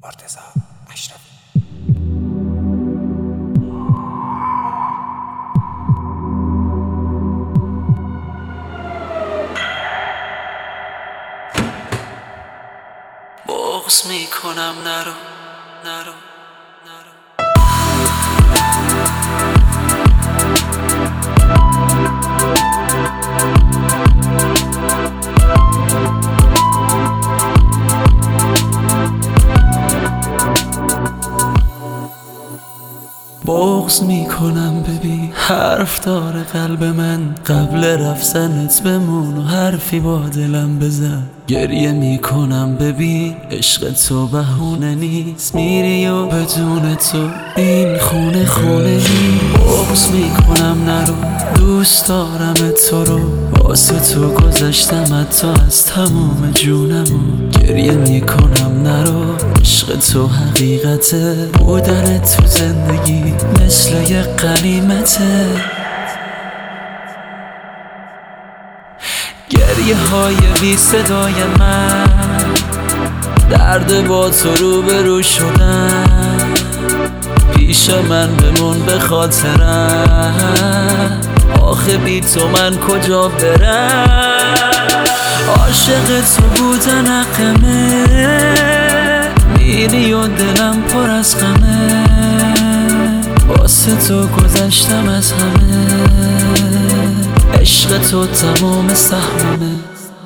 مرتضی اشرفی. بغض میکنم نرو نرو نرو. بغض میکنم ببین حرف داره قلب من، قبل رفتنت بمون و حرفی با دلم بزن. گریه میکنم ببین عشق تو بهونه نیست، میری و بدون تو این خونه خونه نیست. بغض میکنم نرو، دوست دارم تو رو، واسه تو گذشتم حتی از تمام جونمو. گریه میکنم نرو، عشق تو حقیقته، بودن تو زندگی مثل یه غنیمته. گریه های بی صدای من، درد با تو روبرو شدن، پیش من بمون به خاطرم، آخه بی تو من کجا برم. عاشق تو بودن حقمه، میری و دلم پر از غمه، واسه تو گذشتم از همه، عشق تو تمام سهممه.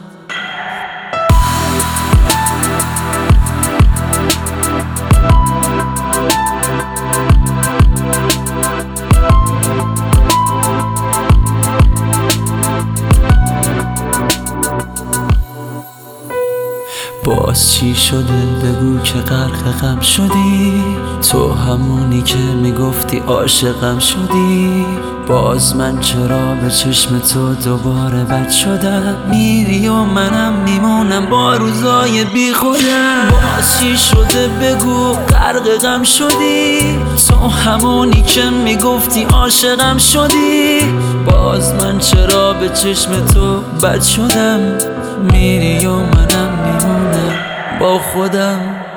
باز چی شده بگو که غرق غم شدی، تو همونی که میگفتی عاشقم شدی. باز من چرا به چشم تو دوباره بد شدم، میری و منم میمونم با روزای بی خودم. باز چی شده بگو غرق غم شدی، تو همونی که میگفتی عاشقم شدی. باز من چرا به چشم تو بد شدم، میری و منم میمونم با خودم.